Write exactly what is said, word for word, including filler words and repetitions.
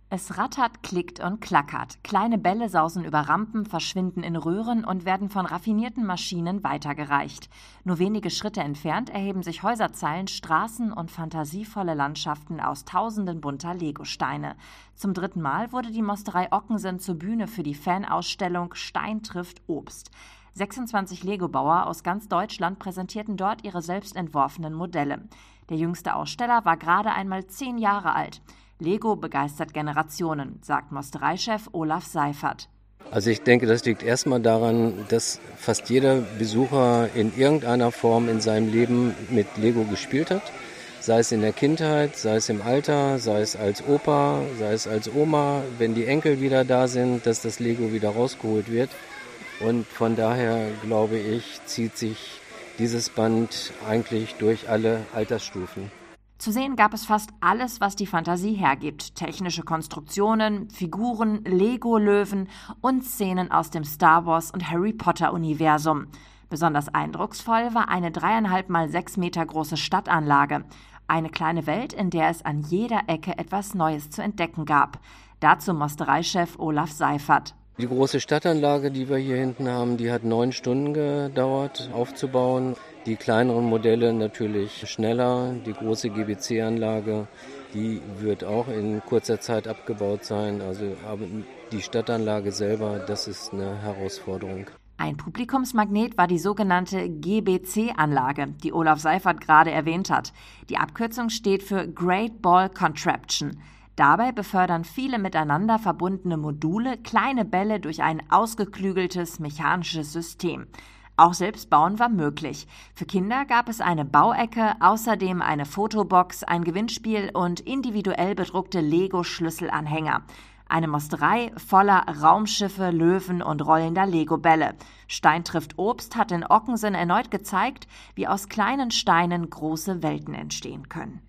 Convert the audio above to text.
Es rattert, klickt und klackert. Kleine Bälle sausen über Rampen, verschwinden in Röhren und werden von raffinierten Maschinen weitergereicht. Nur wenige Schritte entfernt erheben sich Häuserzeilen, Straßen und fantasievolle Landschaften aus tausenden bunter Legosteine. Zum dritten Mal wurde die Mosterei Ockensen zur Bühne für die Fanausstellung Stein trifft Obst. sechsundzwanzig Lego-Bauer aus ganz Deutschland präsentierten dort ihre selbst entworfenen Modelle. Der jüngste Aussteller war gerade einmal zehn Jahre alt. Lego begeistert Generationen, sagt Mostereichef Olaf Seifert. Also ich denke, das liegt erstmal daran, dass fast jeder Besucher in irgendeiner Form in seinem Leben mit Lego gespielt hat. Sei es in der Kindheit, sei es im Alter, sei es als Opa, sei es als Oma, wenn die Enkel wieder da sind, dass das Lego wieder rausgeholt wird. Und von daher, glaube ich, zieht sich dieses Band eigentlich durch alle Altersstufen. Zu sehen gab es fast alles, was die Fantasie hergibt. Technische Konstruktionen, Figuren, Lego-Löwen und Szenen aus dem Star Wars- und Harry Potter-Universum. Besonders eindrucksvoll war eine dreieinhalb mal sechs Meter große Stadtanlage. Eine kleine Welt, in der es an jeder Ecke etwas Neues zu entdecken gab. Dazu Mostereichef Olaf Seifert. Die große Stadtanlage, die wir hier hinten haben, die hat neun Stunden gedauert aufzubauen. Die kleineren Modelle natürlich schneller. Die große G B C-Anlage, die wird auch in kurzer Zeit abgebaut sein. Also aber die Stadtanlage selber, das ist eine Herausforderung. Ein Publikumsmagnet war die sogenannte G B C-Anlage, die Olaf Seifert gerade erwähnt hat. Die Abkürzung steht für Great Ball Contraption. Dabei befördern viele miteinander verbundene Module kleine Bälle durch ein ausgeklügeltes mechanisches System. Auch Selbstbauen war möglich. Für Kinder gab es eine Bauecke, außerdem eine Fotobox, ein Gewinnspiel und individuell bedruckte Lego-Schlüsselanhänger. Eine Mosterei voller Raumschiffe, Löwen und rollender Lego-Bälle. Stein trifft Obst hat in Ockensen erneut gezeigt, wie aus kleinen Steinen große Welten entstehen können.